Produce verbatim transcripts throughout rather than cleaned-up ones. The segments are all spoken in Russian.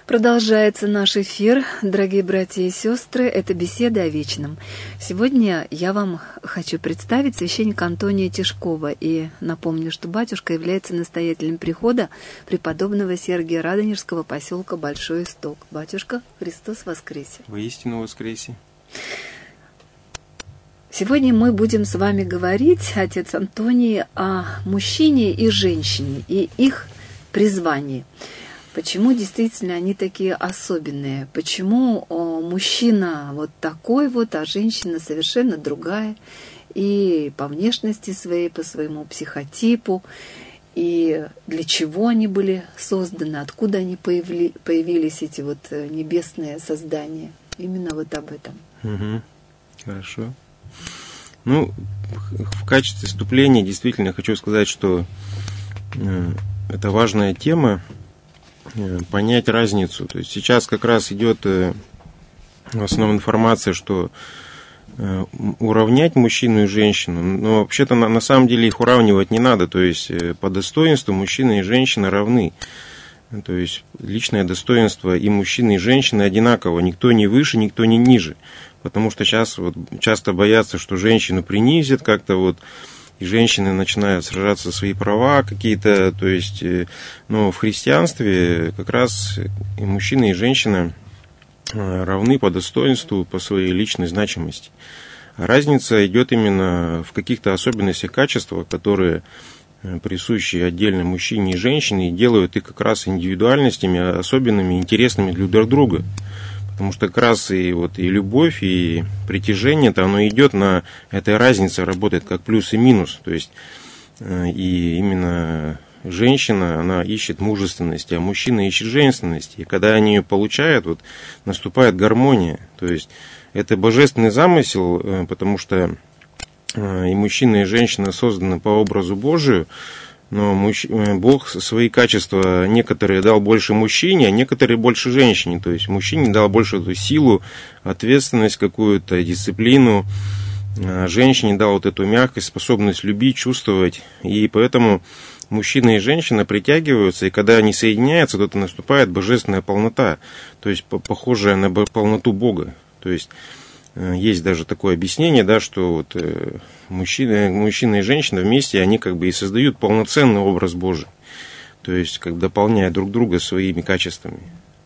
Продолжается наш эфир, дорогие братья и сестры, это беседа о вечном. Сегодня я вам хочу представить священника Антония Тишкова и напомню, что батюшка является настоятелем прихода преподобного Сергия Радонежского поселка Большой Исток. Батюшка, Христос воскресе! Воистину воскресе! Сегодня мы будем с вами говорить, отец Антоний, о мужчине и женщине и их призвании. Почему действительно они такие особенные? Почему о, мужчина вот такой вот, а женщина совершенно другая? И по внешности своей, по своему психотипу, и для чего они были созданы, откуда они появли, появились, эти вот небесные создания? Именно вот об этом. Угу. Хорошо. Ну, в качестве вступления действительно хочу сказать, что э, это важная тема. Понять разницу. То есть сейчас как раз идет в основном информация, что уравнять мужчину и женщину, но вообще-то на, на самом деле их уравнивать не надо. То есть по достоинству мужчина и женщина равны. То есть личное достоинство и мужчины, и женщины одинаково. Никто не выше, никто не ниже. Потому что сейчас вот часто боятся, что женщину принизят как-то вот. И женщины начинают сражаться за свои права какие-то, то есть, но в христианстве как раз и мужчина, и женщина равны по достоинству, по своей личной значимости. А разница идет именно в каких-то особенностях качествах, которые присущи отдельно мужчине и женщине, и делают их как раз индивидуальностями, особенными, интересными для друг друга. Потому что как раз и, вот, и любовь, и притяжение-то оно идет на этой разнице, работает как плюс и минус. То есть и именно женщина, она ищет мужественности, а мужчина ищет женственности. И когда они ее получают, вот, наступает гармония. То есть это божественный замысел, потому что и мужчина, и женщина созданы по образу Божию. Но мужч... Бог свои качества некоторые дал больше мужчине, а некоторые больше женщине. То есть мужчине дал больше эту силу, ответственность какую-то, дисциплину. А женщине дал вот эту мягкость, способность любить, чувствовать. И поэтому мужчина и женщина притягиваются, и когда они соединяются, то это наступает божественная полнота. То есть похожая на полноту Бога. То есть есть даже такое объяснение, да, что вот мужчина, мужчина и женщина вместе, они как бы и создают полноценный образ Божий. То есть, как дополняя друг друга своими качествами.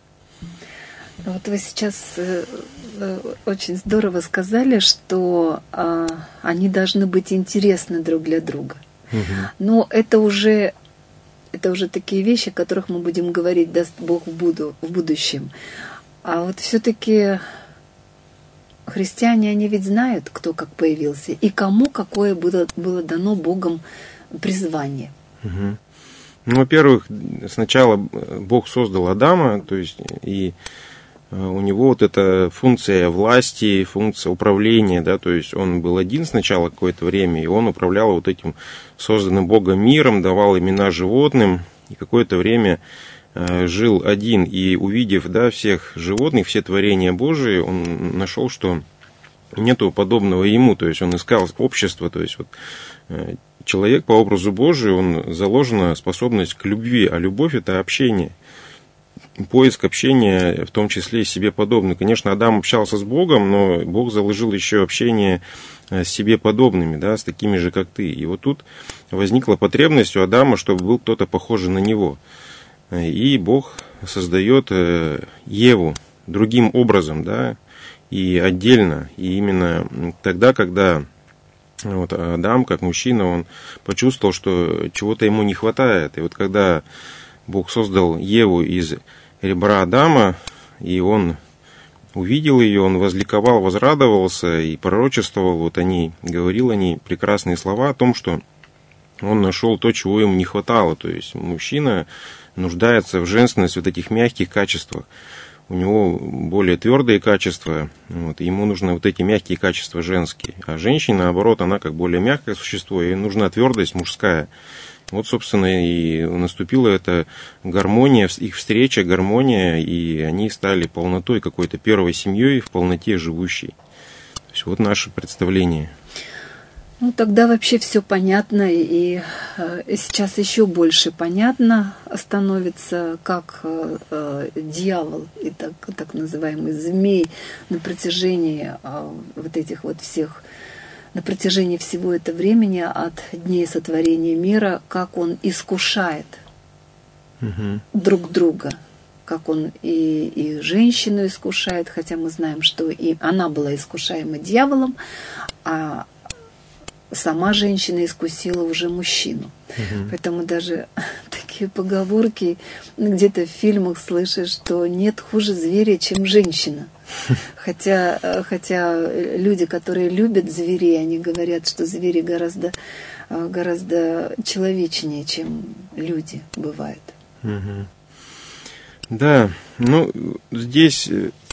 Вот вы сейчас очень здорово сказали, что они должны быть интересны друг для друга. Угу. Но это уже, это уже такие вещи, о которых мы будем говорить, даст Бог в, буду, в будущем. А вот все-таки христиане, они ведь знают, кто как появился, и кому какое было, было дано Богом призвание. Угу. Ну, во-первых, сначала Бог создал Адама, то есть и у него вот эта функция власти, функция управления, да, то есть он был один сначала какое-то время, и он управлял вот этим созданным Богом миром, давал имена животным, и какое-то время жил один, и увидев, да, всех животных, все творения Божии, он нашел, что нету подобного ему, то есть он искал общество, то есть вот человек по образу Божию, он заложена способность к любви, а любовь это общение, поиск общения, в том числе себе подобных. Конечно, Адам общался с Богом, но Бог заложил еще общение с себе подобными, да, с такими же, как ты. И вот тут возникла потребность у Адама, чтобы был кто-то похожий на него. И Бог создает Еву другим образом, да, и отдельно. И именно тогда, когда вот Адам, как мужчина, он почувствовал, что чего-то ему не хватает. И вот когда Бог создал Еву из ребра Адама, и он увидел ее, он возликовал, возрадовался и пророчествовал вот о ней, говорил о ней прекрасные слова о том, что он нашел то, чего ему не хватало. То есть мужчина нуждается в женственности, вот этих мягких качествах. У него более твердые качества, вот, ему нужны вот эти мягкие качества женские. А женщина, наоборот, она как более мягкое существо, ей нужна твердость мужская. Вот, собственно, и наступила эта гармония, их встреча, гармония, и они стали полнотой какой-то первой семьей, в полноте живущей. То есть вот наше представление. Ну, тогда вообще все понятно, и э, сейчас еще больше понятно становится, как э, э, дьявол и так, так называемый змей на протяжении э, вот этих вот всех, на протяжении всего этого времени от дней сотворения мира, как он искушает угу. друг друга, как он и, и женщину искушает, хотя мы знаем, что и она была искушаема дьяволом, а сама женщина искусила уже мужчину. Угу. Поэтому даже такие поговорки где-то в фильмах слышишь, что нет хуже зверя, чем женщина. Хотя, хотя люди, которые любят зверей, они говорят, что звери гораздо, гораздо человечнее, чем люди бывают. Угу. Да, ну здесь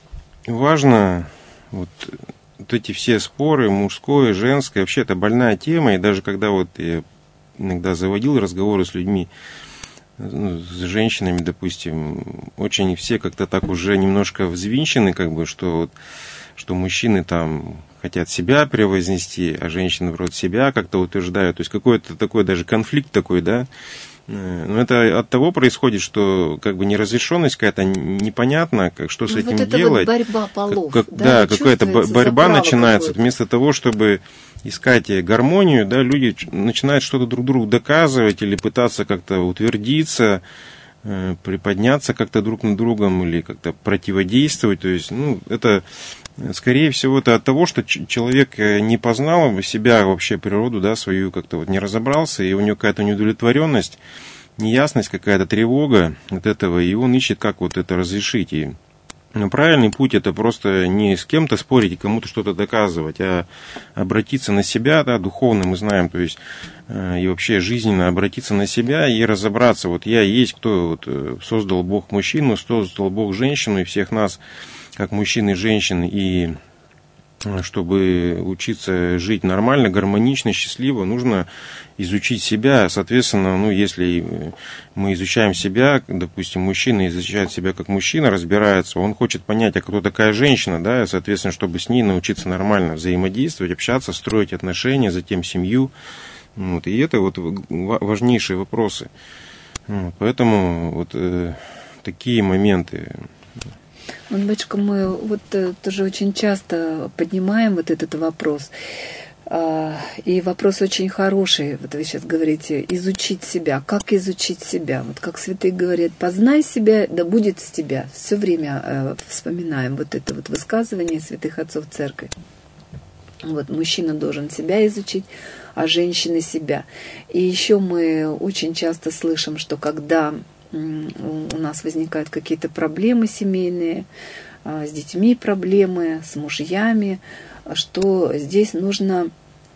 важно вот вот эти все споры, мужское, женское, вообще это больная тема, и даже когда вот я иногда заводил разговоры с людьми, ну, с женщинами, допустим, очень все как-то так уже немножко взвинчены, как бы, что, вот, что мужчины там хотят себя превознести, а женщины вроде себя как-то утверждают, то есть какой-то такой даже конфликт такой, да. Но это от того происходит, что как бы неразрешенность какая-то непонятна, как, что с ну, этим вот это делать. Вот борьба полов, как, да, да какая-то борьба начинается. Какое-то. Вместо того, чтобы искать гармонию, да, люди начинают что-то друг другу доказывать или пытаться как-то утвердиться, э, приподняться как-то друг над другом или как-то противодействовать. То есть, ну, это, скорее всего, это от того, что человек не познал себя, вообще природу, да, свою, как-то вот не разобрался, и у него какая-то неудовлетворенность, неясность, какая-то тревога от этого, и он ищет, как вот это разрешить. И но правильный путь — это просто не с кем-то спорить и кому-то что-то доказывать, а обратиться на себя, да, духовно мы знаем, то есть э, и вообще жизненно обратиться на себя и разобраться. Вот я есть, кто вот, создал Бог мужчину, создал Бог женщину, и всех нас, как мужчин и женщин, и чтобы учиться жить нормально, гармонично, счастливо, нужно изучить себя. Соответственно, ну, если мы изучаем себя, допустим, мужчина изучает себя как мужчина, разбирается, он хочет понять, а кто такая женщина, да, и, соответственно, чтобы с ней научиться нормально взаимодействовать, общаться, строить отношения, затем семью. Вот, и это вот важнейшие вопросы. Вот, поэтому вот э, такие моменты. Вот, батюшка, мы вот тоже очень часто поднимаем вот этот вопрос. И вопрос очень хороший. Вот вы сейчас говорите, изучить себя. Как изучить себя? Вот как святые говорят, познай себя, да будет с тебя. Все время вспоминаем вот это вот высказывание святых отцов церкви. Вот мужчина должен себя изучить, а женщина себя. И еще мы очень часто слышим, что когда у нас возникают какие-то проблемы семейные, с детьми проблемы, с мужьями, что здесь нужно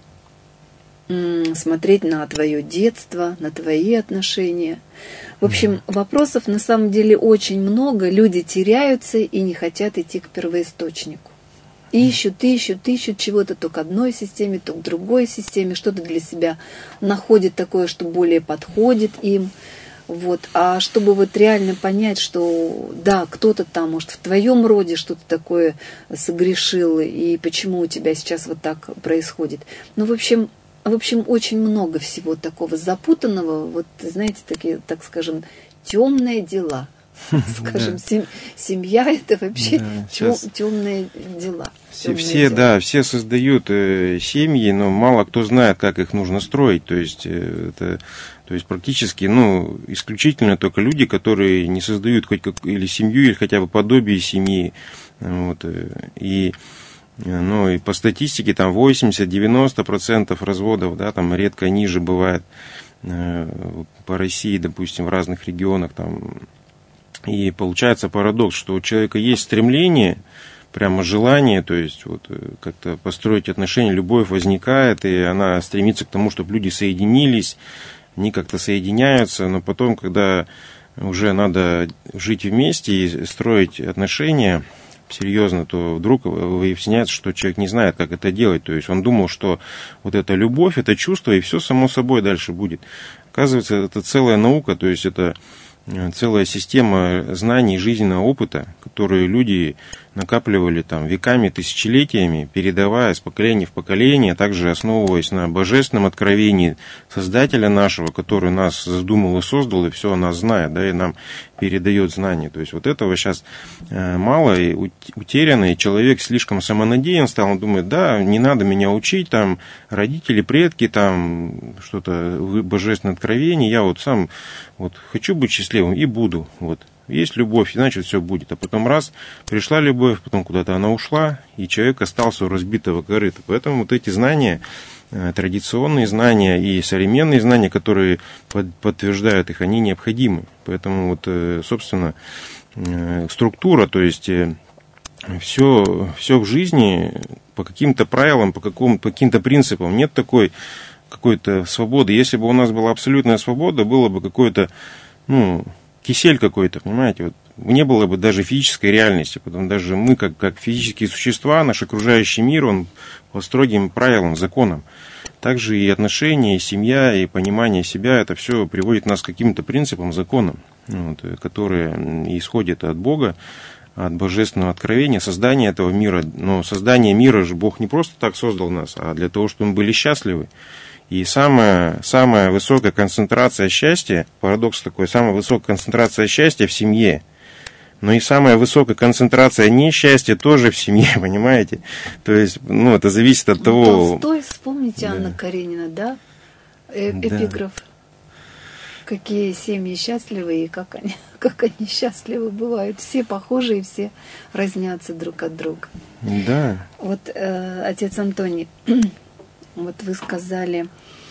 смотреть на твое детство, на твои отношения. В общем, вопросов на самом деле очень много. Люди теряются и не хотят идти к первоисточнику. Ищут, ищут, ищут чего-то то к одной системе, то к другой системе, что-то для себя находят такое, что более подходит им. Вот. А чтобы вот реально понять, что да, кто-то там, может, в твоем роде что-то такое согрешил, и почему у тебя сейчас вот так происходит. Ну, в общем, в общем, очень много всего такого запутанного, вот, знаете, такие, так скажем, темные дела. Скажем, сем, семья — это вообще да, тем, темные дела. Все, темные все дела. Да, все создают э, семьи, но мало кто знает, как их нужно строить. То есть, э, это, то есть практически, ну, исключительно только люди, которые не создают хоть как, или семью, или хотя бы подобие семьи. Вот, э, и, ну, и по статистике там восемьдесят-девяносто процентов разводов, да, там редко ниже бывает э, по России, допустим, в разных регионах там. И получается парадокс, что у человека есть стремление, прямо желание, то есть вот как-то построить отношения, любовь возникает, и она стремится к тому, чтобы люди соединились, они как-то соединяются, но потом, когда уже надо жить вместе и строить отношения серьезно, то вдруг выясняется, что человек не знает, как это делать. То есть он думал, что вот эта любовь, это чувство, и все само собой дальше будет. Оказывается, это целая наука, то есть это целая система знаний, жизненного опыта, которые люди накапливали там веками, тысячелетиями, передавая с поколения в поколение, также основываясь на божественном откровении Создателя нашего, который нас задумал и создал, и все о нас знает, да, и нам передает знания. То есть вот этого сейчас мало и утеряно, и человек слишком самонадеян стал, он думает, да, не надо меня учить, там, родители, предки, там, что-то, божественное откровение, я вот сам вот хочу быть счастливым и буду, вот. Есть любовь, иначе все будет. А потом раз, пришла любовь, потом куда-то она ушла, и человек остался у разбитого корыта. Поэтому вот эти знания, традиционные знания и современные знания, которые подтверждают их, они необходимы. Поэтому вот, собственно, структура, то есть все, все в жизни по каким-то правилам, по, какому, по каким-то принципам. Нет такой какой-то свободы. Если бы у нас была абсолютная свобода, было бы какое-то, ну, кисель какой-то, понимаете, вот не было бы даже физической реальности, потому даже мы, как, как физические существа, наш окружающий мир, он по строгим правилам, законам. Также и отношения, и семья, и понимание себя, это все приводит нас к каким-то принципам, законам, вот, которые исходят от Бога, от божественного откровения, создания этого мира. Но создание мира же Бог не просто так создал нас, а для того, чтобы мы были счастливы. И самая, самая высокая концентрация счастья, парадокс такой, самая высокая концентрация счастья в семье, но и самая высокая концентрация несчастья тоже в семье, понимаете? То есть, ну, это зависит от ну, того... Толстой, вспомните, да. Анна Каренина, да? Э эпиграф. Да. Какие семьи счастливы и как они, как они счастливы бывают. Все похожи и все разнятся друг от друга. Да. Вот, э, отец Антоний... Вот вы сказали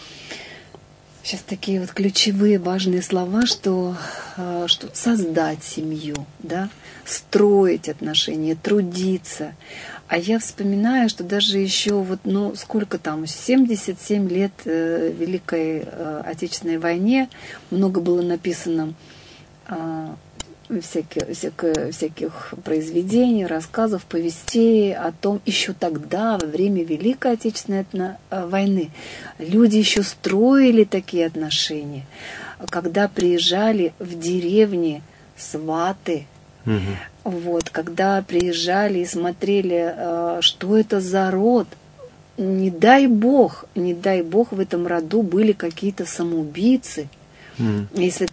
сейчас такие вот ключевые важные слова, что, что создать семью, да, строить отношения, трудиться. А я вспоминаю, что даже еще вот, ну, сколько там, семьдесят семь лет э, Великой э, Отечественной войне, много было написано э, всяких, всяких, всяких произведений, рассказов, повестей о том, еще тогда, во время Великой Отечественной войны, люди еще строили такие отношения, когда приезжали в деревни сваты, угу. Вот, когда приезжали и смотрели, что это за род, не дай Бог, не дай Бог в этом роду были какие-то самоубийцы. Mm. Если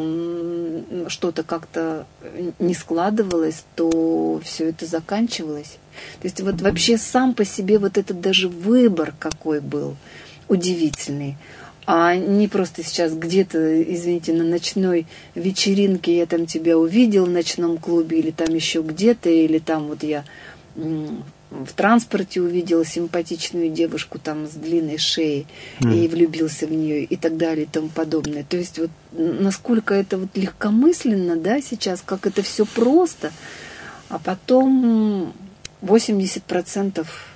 там что-то как-то не складывалось, то все это заканчивалось. То есть вот вообще сам по себе вот этот даже выбор какой был удивительный. А не просто сейчас где-то, извините, на ночной вечеринке я там тебя увидел в ночном клубе, или там еще где-то, или там вот я в транспорте увидел симпатичную девушку там с длинной шеей mm. и влюбился в нее и так далее и тому подобное. То есть вот насколько это вот легкомысленно, да, сейчас, как это все просто, а потом восемьдесят процентов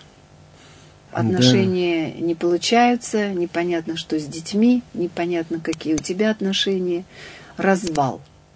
отношения да. не получаются, непонятно, что с детьми, непонятно, какие у тебя отношения, развал.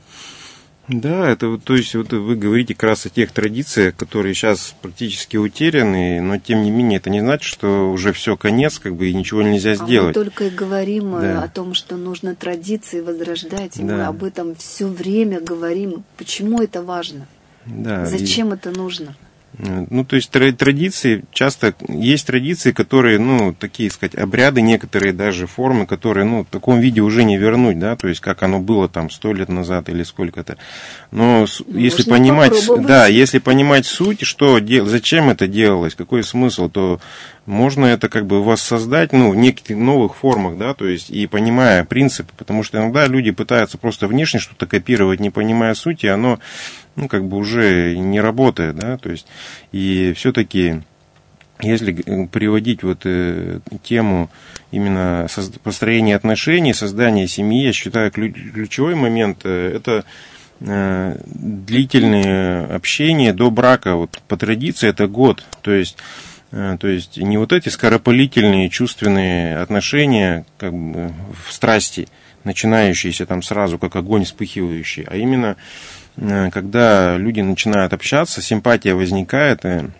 Да, это то есть вот вы говорите как раз о тех традициях, которые сейчас практически утеряны, но тем не менее это не значит, что уже все конец, как бы и ничего нельзя сделать. А мы только и говорим да. о том, что нужно традиции возрождать, и да. мы об этом все время говорим. Почему это важно? Да, Зачем и... это нужно? Ну, то есть традиции, часто есть традиции, которые, ну, такие, сказать, обряды, некоторые даже формы, которые, ну, в таком виде уже не вернуть, да, то есть как оно было там сто лет назад или сколько-то. Но ну, если понимать, да, если понимать суть, что, зачем это делалось, какой смысл, то можно это как бы воссоздать, ну, в неких новых формах, да, то есть и понимая принципы, потому что иногда люди пытаются просто внешне что-то копировать, не понимая сути, оно, ну, как бы уже не работает, да, то есть и все-таки, если приводить вот э, тему именно построения отношений, создания семьи, я считаю, ключевой момент э, это э, длительное общение до брака, вот по традиции это год, то есть То есть не вот эти скоропалительные чувственные отношения, как бы в страсти, начинающиеся там сразу, как огонь вспыхивающий, а именно когда люди начинают общаться, симпатия возникает,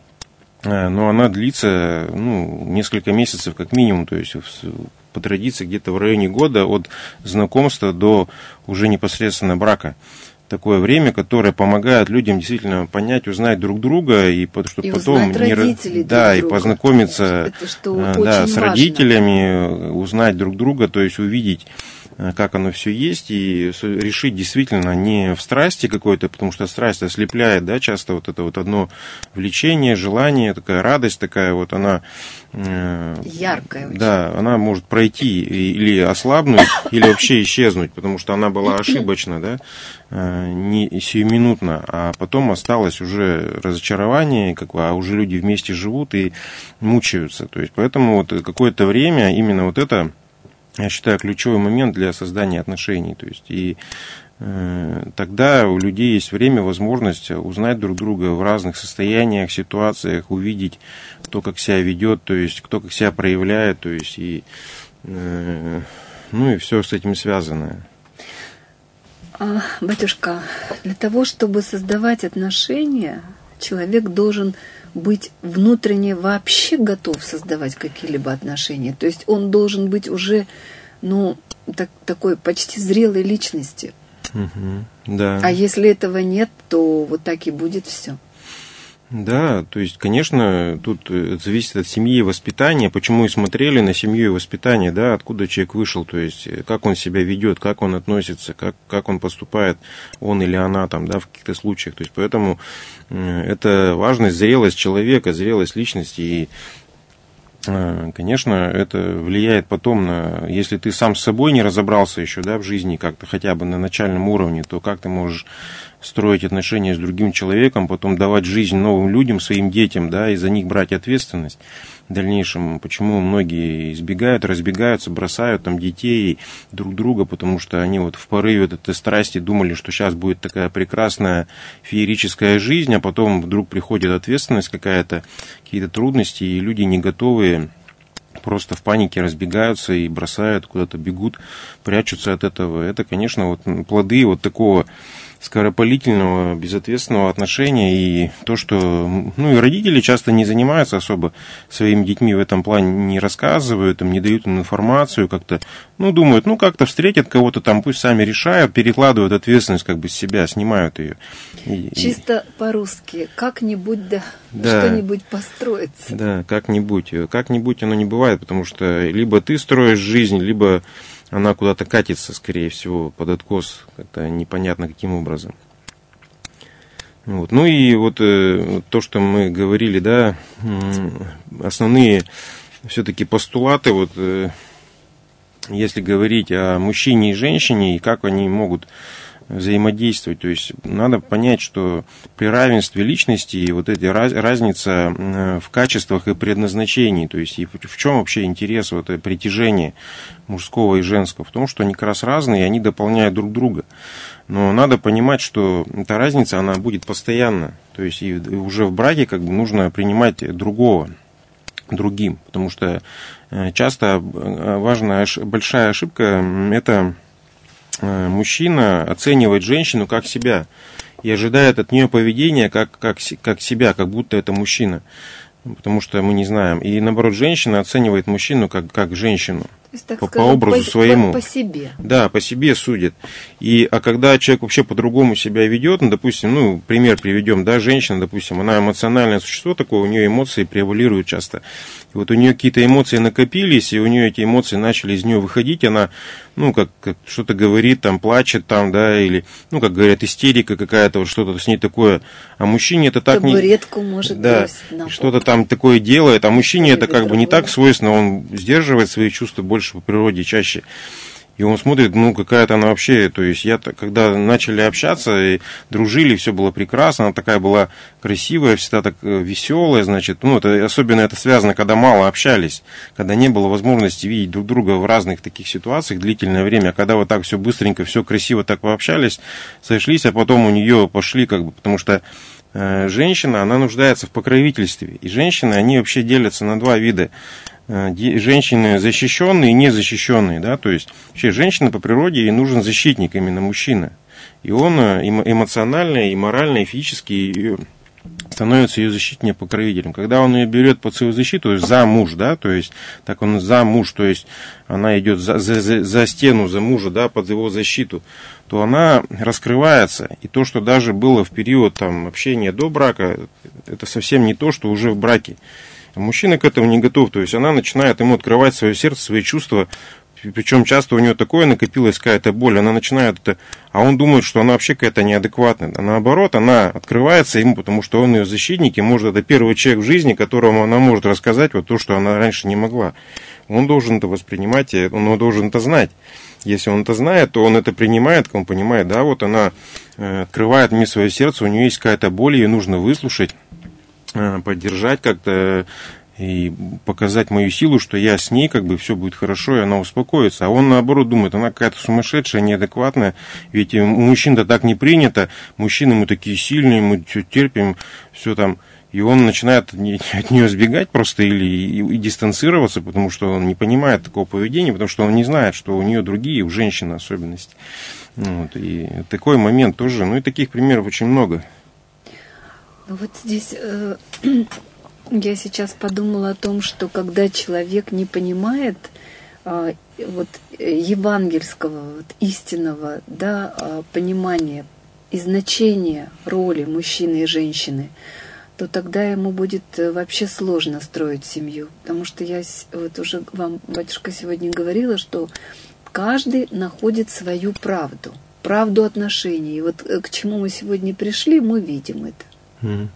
но она длится ну, несколько месяцев как минимум, то есть по традиции где-то в районе года от знакомства до уже непосредственно брака. такое время, которое помогает людям действительно понять, узнать друг друга, и чтобы и потом не, да, друг и друга. познакомиться да, с важно. родителями, узнать друг друга, то есть увидеть, как оно все есть, и решить действительно не в страсти какой-то, потому что страсть ослепляет, да, часто вот это вот одно влечение, желание, такая радость такая вот, она яркая. Да, очень. Она может пройти или ослабнуть, или вообще исчезнуть, потому что она была ошибочна, да, не сиюминутно, а потом осталось уже разочарование, как бы, а уже люди вместе живут и мучаются. То есть, поэтому вот какое-то время именно вот это, я считаю, ключевой момент для создания отношений. То есть, и э, тогда у людей есть время, возможность узнать друг друга в разных состояниях, ситуациях, увидеть, кто как себя ведет, то есть, кто как себя проявляет, то есть, и, э, ну и все с этим связанное. А, батюшка, для того, чтобы создавать отношения, человек должен быть внутренне вообще готов создавать какие-либо отношения. То есть он должен быть уже, ну, так, такой почти зрелой личности. Угу, да. А если этого нет, то вот так и будет все. Да, то есть, конечно, тут зависит от семьи и воспитания, почему и смотрели на семью и воспитание, да, откуда человек вышел, то есть, как он себя ведет, как он относится, как, как он поступает, он или она там, да, в каких-то случаях, то есть, поэтому это важность, зрелость человека, зрелость личности, и, конечно, это влияет потом на, если ты сам с собой не разобрался еще, да, в жизни как-то, хотя бы на начальном уровне, то как ты можешь строить отношения с другим человеком, потом давать жизнь новым людям, своим детям, да, и за них брать ответственность в дальнейшем. Почему многие избегают, разбегаются, бросают там детей друг друга, потому что они вот в порыве вот этой страсти думали, что сейчас будет такая прекрасная феерическая жизнь, а потом вдруг приходит ответственность какая-то, какие-то трудности, и люди не готовы, просто в панике разбегаются и бросают, куда-то бегут, прячутся от этого. Это, конечно, вот плоды вот такого скоропалительного, безответственного отношения, и то, что, ну, и родители часто не занимаются особо своими детьми в этом плане, не рассказывают, им не дают им информацию, как-то, ну, думают, ну, как-то встретят кого-то там, пусть сами решают, перекладывают ответственность как бы с себя, снимают ее. И, Чисто и... по-русски, как-нибудь, да, да, что-нибудь построится. Да, как-нибудь. Как-нибудь оно не бывает, потому что либо ты строишь жизнь, либо она куда-то катится, скорее всего, под откос, как-то непонятно каким образом. Вот. Ну и вот э, то, что мы говорили, да, основные все-таки постулаты, вот, э, если говорить о мужчине и женщине, и как они могут взаимодействовать. То есть надо понять, что при равенстве личности вот эти раз, разница в качествах и предназначении, то есть и в чем вообще интерес, вот это притяжение мужского и женского, в том, что они как раз разные, и они дополняют друг друга. Но надо понимать, что эта разница, она будет постоянно. То есть и уже в браке как бы нужно принимать другого другим, потому что часто важная, большая ошибка – это мужчина оценивает женщину как себя и ожидает от нее поведения как, как, как себя, как будто это мужчина. Потому что мы не знаем. И наоборот, женщина оценивает мужчину как, как женщину. То есть, так по, скажем, по образу по, своему. По, по себе. Да, по себе судит. И, а когда человек вообще по-другому себя ведет, ну, допустим, ну, пример приведем, да, женщина, допустим, она эмоциональное существо такое, у нее эмоции превалируют часто. И вот у нее какие-то эмоции накопились, и у нее эти эмоции начали из нее выходить, она, ну, как, как что-то говорит, там, плачет, там, да, или, ну, как говорят, истерика какая-то, вот что-то с ней такое. А мужчине это так не... Табуретку может да, что-то там такое делает, а мужчине это как бы не так свойственно, он сдерживает свои чувства больше по природе чаще. И он смотрит, ну, какая-то она вообще, то есть я, когда начали общаться и дружили, все было прекрасно, она такая была красивая, всегда так веселая, значит, ну, это, особенно это связано, когда мало общались, когда не было возможности видеть друг друга в разных таких ситуациях длительное время, а когда вот так все быстренько, все красиво так пообщались, сошлись, а потом у нее пошли, как бы, потому что э, женщина, она нуждается в покровительстве, и женщины, они вообще делятся на два вида. Женщины защищенные и незащищенные, да, то есть вообще женщина по природе, ей нужен защитник, именно мужчина, и он эмоционально, и морально, и физически становится ее защитником, покровителем. Когда он ее берет под свою защиту, то есть за муж, да, то есть так он за муж, то есть она идет за, за, за стену, за мужа, да, под его защиту, то она раскрывается. И то, что даже было в период там, общения до брака, это совсем не то, что уже в браке. Мужчина к этому не готов, то есть она начинает ему открывать свое сердце, свои чувства. Причем часто у нее такое накопилась какая-то боль, она начинает это, а он думает, что она вообще какая-то неадекватная. А наоборот, она открывается ему, потому что он ее защитник, и может, это первый человек в жизни, которому она может рассказать вот то, что она раньше не могла. Он должен это воспринимать, и он должен это знать. Если он это знает, то он это принимает, он понимает, да, вот она открывает мне свое сердце, у нее есть какая-то боль, ее нужно выслушать, поддержать как-то, и показать мою силу, что я с ней, как бы, все будет хорошо, и она успокоится. А он, наоборот, думает, она какая-то сумасшедшая, неадекватная, ведь у мужчин-то так не принято, мужчины мы такие сильные, мы все терпим, все там, и он начинает от нее сбегать просто или и, и дистанцироваться, потому что он не понимает такого поведения, потому что он не знает, что у нее другие, у женщины особенности. Вот, и такой момент тоже, ну и таких примеров очень много. Ну вот здесь... Э- Я сейчас подумала о том, что когда человек не понимает а, вот, евангельского, вот, истинного, да, а, понимания и значения роли мужчины и женщины, то тогда ему будет вообще сложно строить семью. Потому что я вот уже вам, батюшка, сегодня говорила, что каждый находит свою правду, правду отношений. И вот к чему мы сегодня пришли, мы видим это. Mm.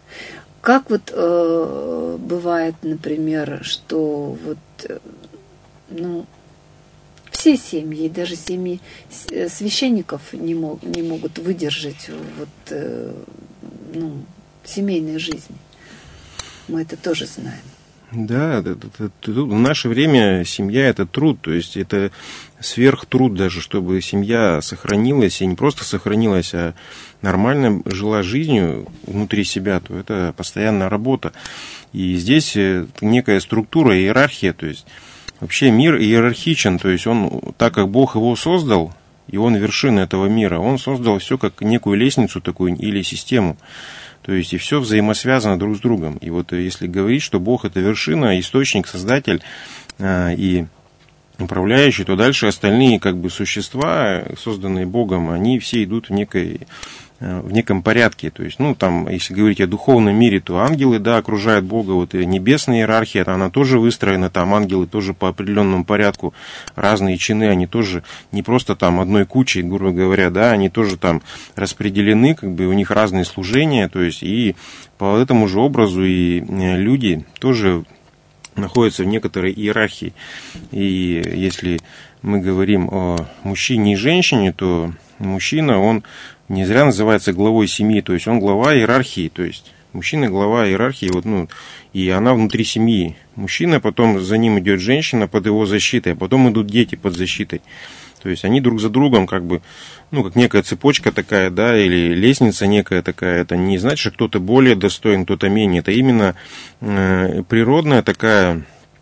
Как вот э, бывает, например, что вот, э, ну, все семьи, даже семьи священников не, мог, не могут выдержать вот, э, ну, семейной жизни. Мы это тоже знаем. Да, это, это, это, в наше время семья – это труд, то есть это сверхтруд даже, чтобы семья сохранилась, и не просто сохранилась, а нормально жила жизнью внутри себя, то это постоянная работа. И здесь некая структура, иерархия, то есть вообще мир иерархичен, то есть он, так как Бог его создал, и он вершина этого мира, он создал все как некую лестницу такую или систему. То есть и все взаимосвязано друг с другом. И вот если говорить, что Бог это вершина, источник, создатель э, и управляющий, то дальше остальные как бы существа, созданные Богом, они все идут в некой в неком порядке. То есть, ну, там, если говорить о духовном мире, то ангелы, да, окружают Бога, вот и небесная иерархия, она тоже выстроена, там ангелы тоже по определенному порядку, разные чины, они тоже не просто там одной кучей, грубо говоря, да, они тоже там распределены, как бы у них разные служения, то есть, и по этому же образу и люди тоже находятся в некоторой иерархии. И если мы говорим о мужчине и женщине, то мужчина, он не зря называется главой семьи, то есть он глава иерархии, то есть мужчина глава иерархии, вот, ну, и она внутри семьи. Мужчина, потом за ним идет женщина под его защитой, а потом идут дети под защитой. То есть они друг за другом, как бы, ну, как некая цепочка такая, да, или лестница некая такая. Это не значит, что кто-то более достоин, кто-то менее. Это именно э, природная такая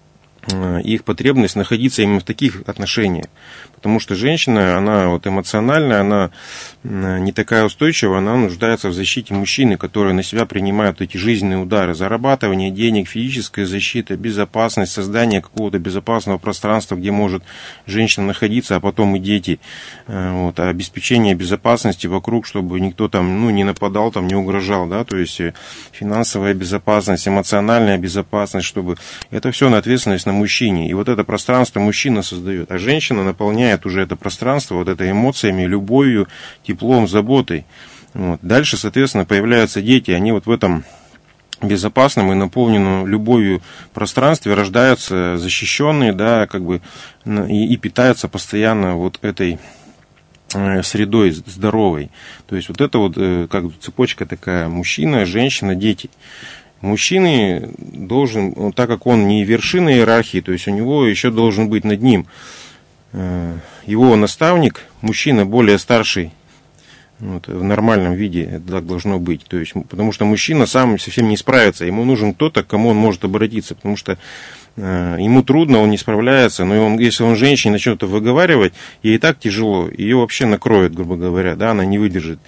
э, их потребность находиться именно в таких отношениях. Потому что женщина, она вот эмоциональная, она не такая устойчивая, она нуждается в защите мужчины, которые на себя принимают эти жизненные удары. Зарабатывание денег, физическая защита, безопасность, создание какого-то безопасного пространства, где может женщина находиться, а потом и дети. Вот, обеспечение безопасности вокруг, чтобы никто там, ну, не нападал, там, не угрожал. Да? То есть финансовая безопасность, эмоциональная безопасность, чтобы... Это все на ответственность на мужчине. И вот это пространство мужчина создает, а женщина наполняет уже это пространство вот это эмоциями, любовью, теплом, заботой. Вот. Дальше, соответственно, появляются дети, они вот в этом безопасном и наполненном любовью пространстве рождаются защищенные, да, как бы, и, и питаются постоянно вот этой средой здоровой. То есть вот это вот как цепочка такая: мужчина, женщина, дети. Мужчина должен, так как он не вершина иерархии, то есть у него еще должен быть над ним его наставник, мужчина более старший, вот, в нормальном виде это так должно быть. То есть, потому что мужчина сам совсем не справится, ему нужен кто-то, к кому он может обратиться, потому что э, ему трудно, он не справляется, но он, если он женщине начнет это выговаривать, ей и так тяжело, ее вообще накроет, грубо говоря, да, она не выдержит.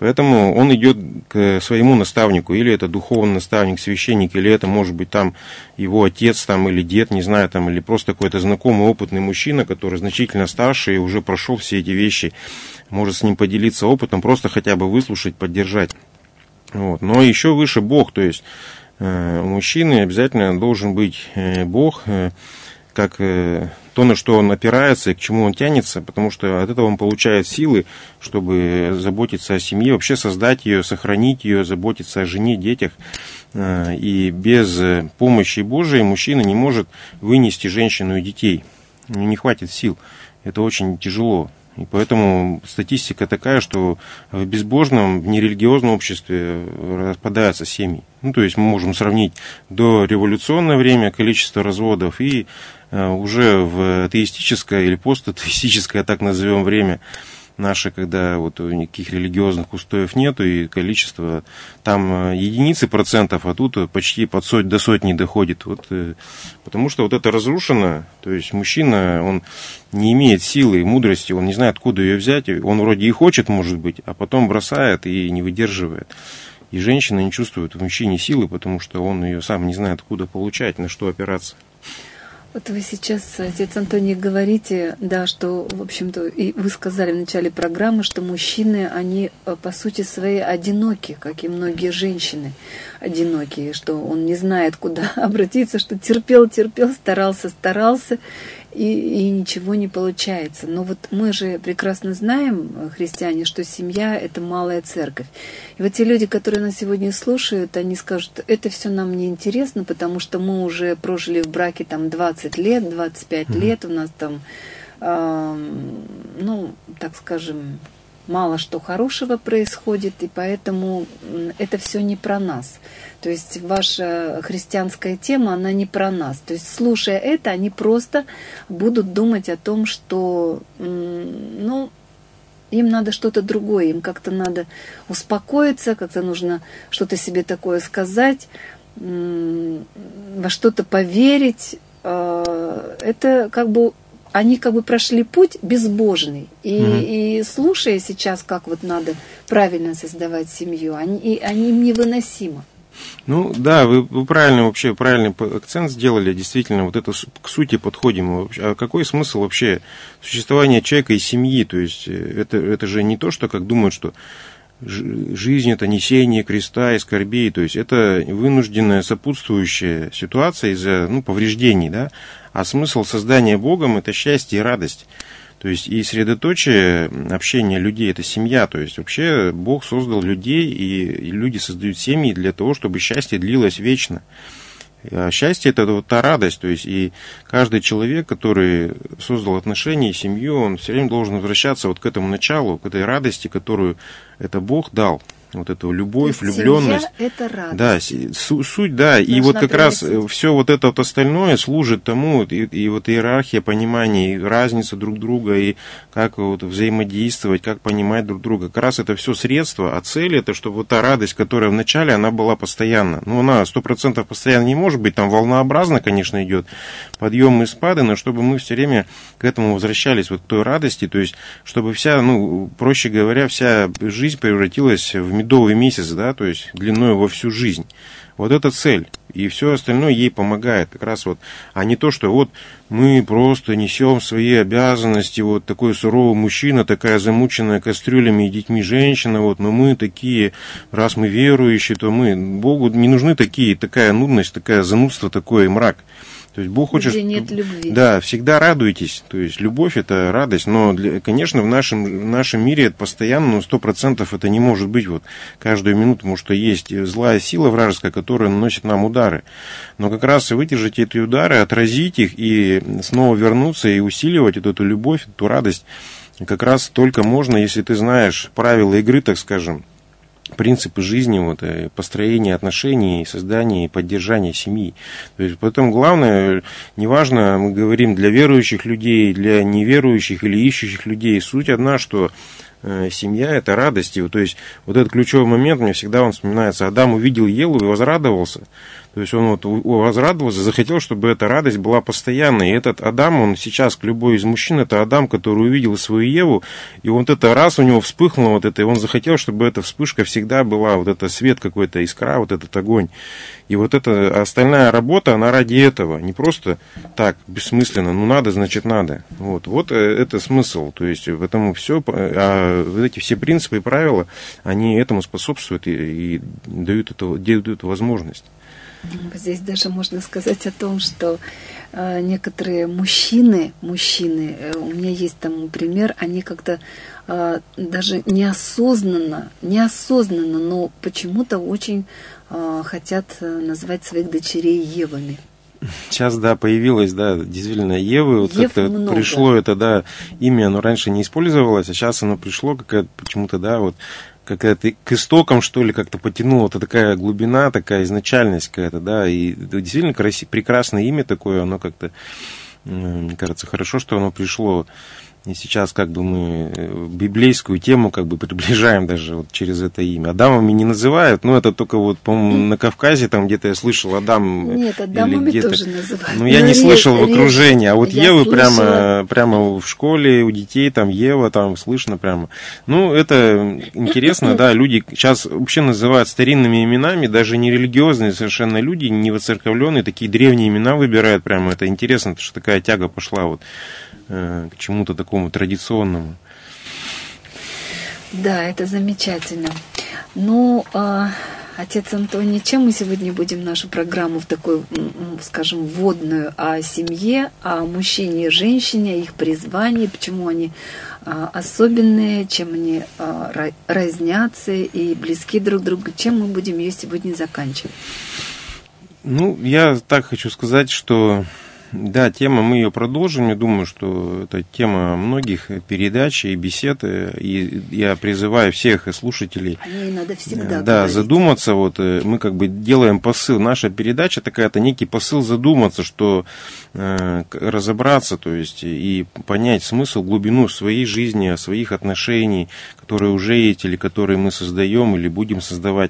Поэтому он идет к своему наставнику, или это духовный наставник, священник, или это может быть там его отец там, или дед, не знаю, там, или просто какой-то знакомый, опытный мужчина, который значительно старше и уже прошел все эти вещи, может с ним поделиться опытом, просто хотя бы выслушать, поддержать. Вот. Но еще выше Бог, то есть э, у мужчины обязательно должен быть э, Бог, э, как э, то, на что он опирается и к чему он тянется, потому что от этого он получает силы, чтобы заботиться о семье, вообще создать ее, сохранить ее, заботиться о жене, детях. Э, и без помощи Божией мужчина не может вынести женщину и детей. У него не хватит сил. Это очень тяжело. И поэтому статистика такая, что в безбожном, в нерелигиозном обществе распадаются семьи. Ну, то есть мы можем сравнить до революционное время количество разводов и э, уже в атеистическое или постатеистическое, так назовем, время наше, когда вот никаких религиозных устоев нету, и количество там единицы процентов, а тут почти под соть, до сотни доходит. Вот, потому что вот это разрушено, то есть мужчина, он не имеет силы и мудрости, он не знает, откуда ее взять, он вроде и хочет, может быть, а потом бросает и не выдерживает. И женщина не чувствует в мужчине силы, потому что он ее сам не знает, откуда получать, на что опираться. Вот вы сейчас, отец Антоний, говорите, да, что, в общем-то, и вы сказали в начале программы, что мужчины, они по сути своей одиноки, как и многие женщины одинокие, что он не знает, куда обратиться, что терпел, терпел, старался, старался, и, и ничего не получается. Но вот мы же прекрасно знаем, христиане, что семья – это малая церковь. И вот те люди, которые нас сегодня слушают, они скажут, это все нам не интересно, потому что мы уже прожили в браке там двадцать лет, двадцать пять mm-hmm. лет, у нас там, э, ну, так скажем, мало что хорошего происходит, и поэтому это все не про нас. То есть ваша христианская тема, она не про нас. То есть, слушая это, они просто будут думать о том, что, ну, им надо что-то другое, им как-то надо успокоиться, как-то нужно что-то себе такое сказать, во что-то поверить. Это как бы они как бы прошли путь безбожный. И, mm-hmm. и слушая сейчас, как вот надо правильно создавать семью, они, и, они им невыносимо. Ну да, вы, вы правильно вообще правильный акцент сделали, действительно, вот это к сути подходим. А какой смысл вообще существования человека и семьи? То есть это, это же не то, что как думают, что жизнь это несение креста и скорбей, то есть это вынужденная сопутствующая ситуация из-за ну, повреждений, да? А смысл создания Богом это счастье и радость. То есть и средоточие общения людей это семья. То есть вообще Бог создал людей, и люди создают семьи для того, чтобы счастье длилось вечно. А счастье это вот та радость. То есть и каждый человек, который создал отношения и семью, он все время должен возвращаться вот к этому началу, к этой радости, которую это Бог дал. Вот эту любовь, влюбленность. Это радость. Да, су- суть, да. Должна и вот как приносить. Раз все вот это вот остальное служит тому, и, и вот иерархия понимания, и разница друг друга, и как вот взаимодействовать, как понимать друг друга. Как раз это все средства, а цель это, чтобы вот та радость, которая в начале, она была постоянна. Ну, она сто процентов постоянно не может быть, там волнообразно, конечно, идет подъемы и спады, но чтобы мы все время к этому возвращались, вот к той радости, то есть, чтобы вся, ну, проще говоря, вся жизнь превратилась в медовый месяц, да, то есть длиной во всю жизнь. Вот это цель. И все остальное ей помогает. Как раз вот, а не то, что вот мы просто несем свои обязанности, вот такой суровый мужчина, такая замученная кастрюлями и детьми женщина, вот, но мы такие, раз мы верующие, то мы, Богу не нужны такие, такая нудность, такая занудство, такой мрак. То есть Бог хочет, где нет любви. Да, всегда радуйтесь. То есть любовь это радость, но, для, конечно, в нашем, в нашем мире это постоянно, но сто процентов это не может быть вот каждую минуту, потому что есть злая сила вражеская, которая наносит нам удары. Но как раз выдержать эти удары, отразить их и снова вернуться и усиливать вот эту любовь, эту радость, как раз только можно, если ты знаешь правила игры, так скажем, принципы жизни, вот, построения отношений, создания и поддержания семьи. То есть, поэтому главное, неважно, мы говорим для верующих людей, для неверующих или ищущих людей, суть одна, что э, семья – это радость. И, то есть, вот этот ключевой момент, мне всегда он вспоминается. Адам увидел Еву и возрадовался. То есть он вот возрадовался, захотел, чтобы эта радость была постоянной. И этот Адам, он сейчас, любой из мужчин, это Адам, который увидел свою Еву, и вот это раз у него вспыхнуло вот это, и он захотел, чтобы эта вспышка всегда была, вот это свет какой-то, искра, вот этот огонь. И вот эта остальная работа, она ради этого, не просто так, бессмысленно, ну надо, значит надо. Вот, вот это смысл, то есть в этом все, а вот эти все принципы и правила, они этому способствуют и, и дают, это, дают эту возможность. Здесь даже можно сказать о том, что э, некоторые мужчины, мужчины, э, у меня есть там пример, они как-то э, даже неосознанно, неосознанно, но почему-то очень э, хотят назвать своих дочерей Евами. Сейчас, да, появилось, да, действительно, Евы, вот Ев как-то много. пришло это, да, имя, оно раньше не использовалось, а сейчас оно пришло какая-то почему-то, да, вот какая-то к истокам, что ли, как-то потянула, это такая глубина, такая изначальность какая-то, да, и действительно краси, прекрасное имя такое, оно как-то, мне кажется, хорошо, что оно пришло. И сейчас как бы мы библейскую тему как бы приближаем даже вот через это имя. Адамами не называют, но это только вот, по-моему, на Кавказе, там где-то я слышал Адам. Нет, Адамами тоже называют. Ну, я но не рез, слышал в рез. окружении, а вот Я Евы слышала. прямо, прямо в школе у детей, там Ева, там слышно прямо. Ну, это интересно, да, люди сейчас вообще называют старинными именами, даже не религиозные совершенно люди, не воцерковленные, такие древние имена выбирают прямо. Это интересно, что такая тяга пошла вот к чему-то такому традиционному. Да, это замечательно. Ну, э, отец Антоний, чем мы сегодня будем нашу программу в такой, скажем, вводную о семье, о мужчине и женщине, их призвании, почему они э, особенные, чем они э, разнятся и близки друг к другу, чем мы будем ее сегодня заканчивать? Ну, я так хочу сказать, что да, тема, мы ее продолжим. Я думаю, что это тема многих передач и бесед. И я призываю всех слушателей надо всегда да, говорить. задуматься. Вот, мы как бы делаем посыл. Наша передача такая, это некий посыл задуматься, что э, разобраться, то есть и понять смысл, глубину своей жизни, своих отношений, которые уже есть, или которые мы создаем, или будем создавать.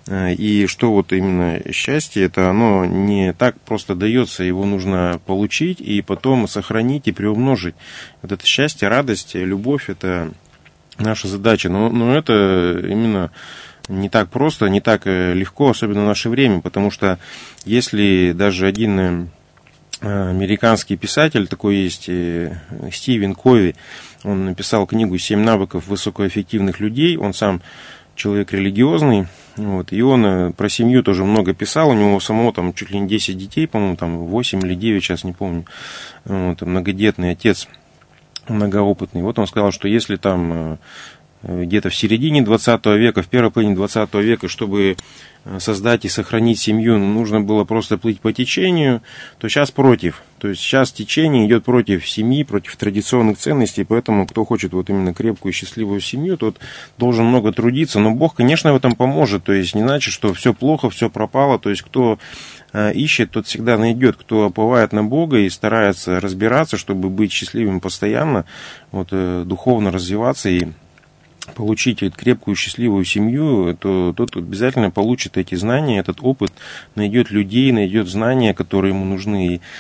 И что вот именно счастье, это оно не так просто дается, его нужно получить и потом сохранить и приумножить. Вот это счастье, радость, любовь, это наша задача. Но, но это именно не так просто, не так легко, особенно в наше время, потому что если даже один американский писатель, такой есть Стивен Кови, он написал книгу «Семь навыков высокоэффективных людей», он сам человек религиозный, вот, и он про семью тоже много писал, у него самого там чуть ли не десять детей, по-моему, там восемь или девять, сейчас не помню, вот, многодетный отец, многоопытный. Вот он сказал, что если там где-то в середине двадцатого века, в первой половине двадцатого века, чтобы создать и сохранить семью, нужно было просто плыть по течению, то сейчас против. То есть сейчас течение идет против семьи, против традиционных ценностей, поэтому кто хочет вот именно крепкую и счастливую семью, тот должен много трудиться. Но Бог, конечно, в этом поможет. То есть не значит, что все плохо, все пропало. То есть кто ищет, тот всегда найдет. Кто оплывает на Бога и старается разбираться, чтобы быть счастливым постоянно, вот, духовно развиваться и получить крепкую, счастливую семью, то тот обязательно получит эти знания, этот опыт, найдет людей, найдет знания, которые ему нужны, и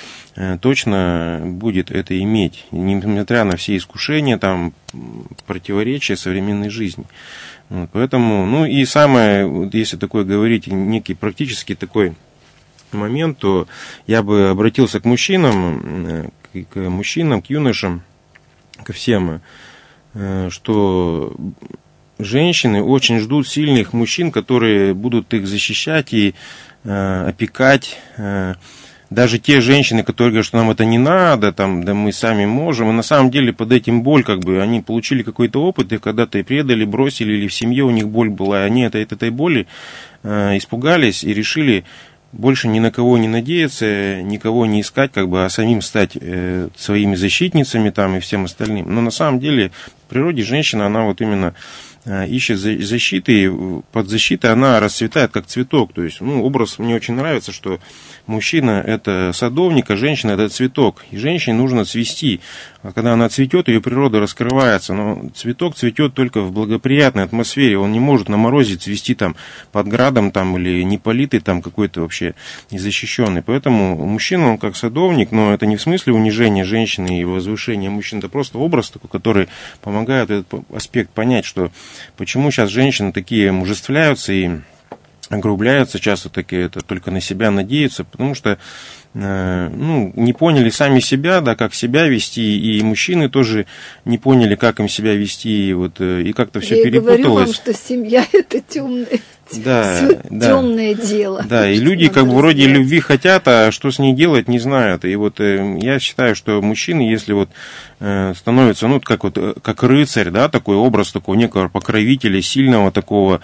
точно будет это иметь, несмотря на все искушения, там, противоречия современной жизни. Вот, поэтому, ну и самое, если такое говорить, некий практически такой момент, то я бы обратился к мужчинам, к мужчинам, к юношам, ко всем, что женщины очень ждут сильных мужчин, которые будут их защищать и э, опекать. Э, даже те женщины, которые говорят, что нам это не надо, там, да мы сами можем. И на самом деле под этим боль, как бы, они получили какой-то опыт, их когда-то и предали, бросили, или в семье у них боль была, и они от этой боли э, испугались и решили больше ни на кого не надеяться, никого не искать, как бы, а самим стать э, своими защитницами там, и всем остальным. Но на самом деле в природе женщина, она вот именно э, ищет защиты, и под защитой она расцветает как цветок. То есть, ну, образ мне очень нравится, что мужчина – это садовник, а женщина – это цветок. И женщине нужно цвести. А когда она цветет, ее природа раскрывается. Но цветок цветет только в благоприятной атмосфере. Он не может на морозе цвести там под градом там, или не политый, там какой-то вообще незащищенный. Поэтому мужчина, он как садовник, но это не в смысле унижения женщины и возвышения мужчин. Это просто образ такой, который помогает этот аспект понять, что почему сейчас женщины такие мужествляются и огрубляются часто такие, это только на себя надеются, потому что ну, не поняли сами себя, да, как себя вести, и мужчины тоже не поняли, как им себя вести, и, вот, и как-то все Я перепуталось. Я говорю вам, что семья – это темное, да, да, темное дело. Да, и люди как бы вроде любви хотят, а что с ней делать, не знают. И вот я считаю, что мужчины, если вот становятся, ну, как вот, как рыцарь, да, такой образ такого некого покровителя, сильного такого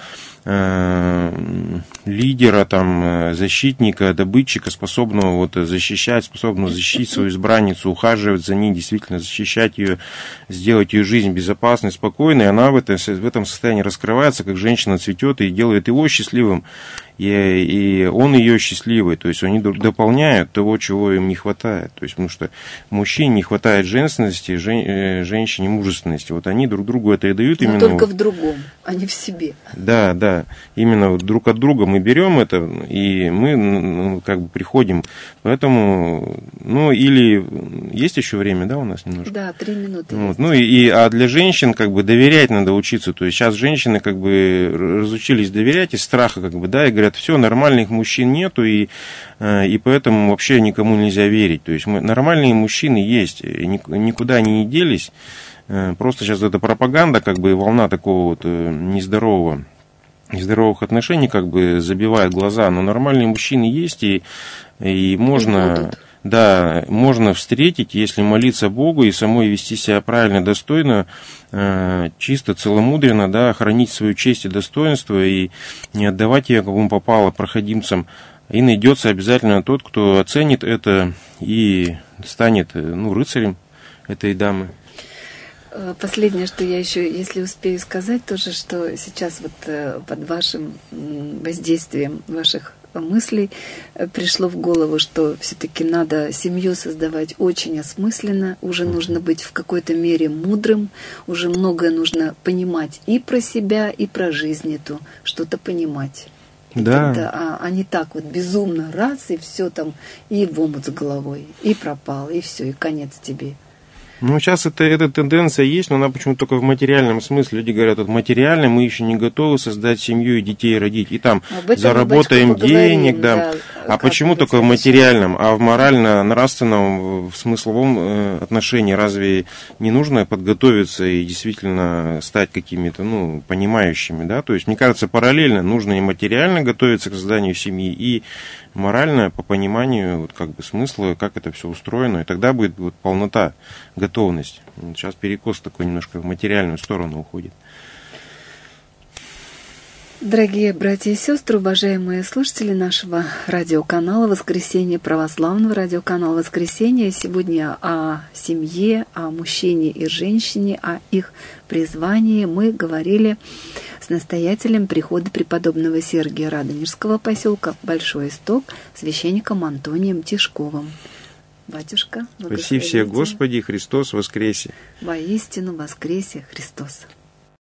лидера, там, защитника, добытчика, способного вот защищать, способного защитить свою избранницу, ухаживать за ней, действительно защищать ее, сделать ее жизнь безопасной, спокойной, она в этом, в этом состоянии раскрывается, как женщина цветет и делает его счастливым, и, и он ее счастливый, то есть они дополняют того, чего им не хватает, то есть потому что мужчине не хватает женственности, жен, женщине мужественности, вот они друг другу это и дают. Но именно только вот, в другом, а не в себе. Да, да, именно вот друг от друга мы берем это, и мы ну, как бы приходим, поэтому, ну или есть еще время, да, у нас немножко? Да, три минуты. Вот, ну и, и, а для женщин как бы доверять надо учиться, то есть сейчас женщины как бы разучились доверять из страха, как бы, да, и говорят, все, нормальных мужчин нету, и, и поэтому вообще никому нельзя верить. То есть мы, нормальные мужчины есть, никуда они не делись. Просто сейчас эта пропаганда, как бы волна такого вот нездорового, нездоровых отношений, как бы забивает глаза. Но нормальные мужчины есть, и, и можно... Да, можно встретить, если молиться Богу и самой вести себя правильно, достойно, чисто, целомудренно, да, хранить свою честь и достоинство и не отдавать ее, кому попало, проходимцам. И найдется обязательно тот, кто оценит это и станет, ну, рыцарем этой дамы. Последнее, что я еще, если успею сказать, тоже, что сейчас вот под вашим воздействием ваших мыслей пришло в голову, что все-таки надо семью создавать очень осмысленно, уже нужно быть в какой-то мере мудрым, уже многое нужно понимать и про себя, и про жизнь эту, что-то понимать. Да. Когда, а, а не так вот безумно раз, и все там, и в омут с головой, и пропал, и все, и конец тебе. Ну, сейчас это, эта тенденция есть, но она почему-то только в материальном смысле. Люди говорят, вот материально мы еще не готовы создать семью и детей родить. И там заработаем денег, да. да. А почему только в материальном? А в морально-нравственном, в смысловом отношении разве не нужно подготовиться и действительно стать какими-то, ну, понимающими, да? То есть, мне кажется, параллельно нужно и материально готовиться к созданию семьи, и морально по пониманию вот, как бы, смысла, как это все устроено, и тогда будет вот, полнота, готовность. Сейчас перекос такой немножко в материальную сторону уходит. Дорогие братья и сестры, уважаемые слушатели нашего радиоканала «Воскресенье», православного радиоканала «Воскресенье», сегодня о семье, о мужчине и женщине, о их призвании мы говорили с настоятелем прихода преподобного Сергия Радонежского поселка Большой Исток, священником Антонием Тишковым. Батюшка, спаси всех, Господи, Христос воскресе! Воистину воскресе Христос!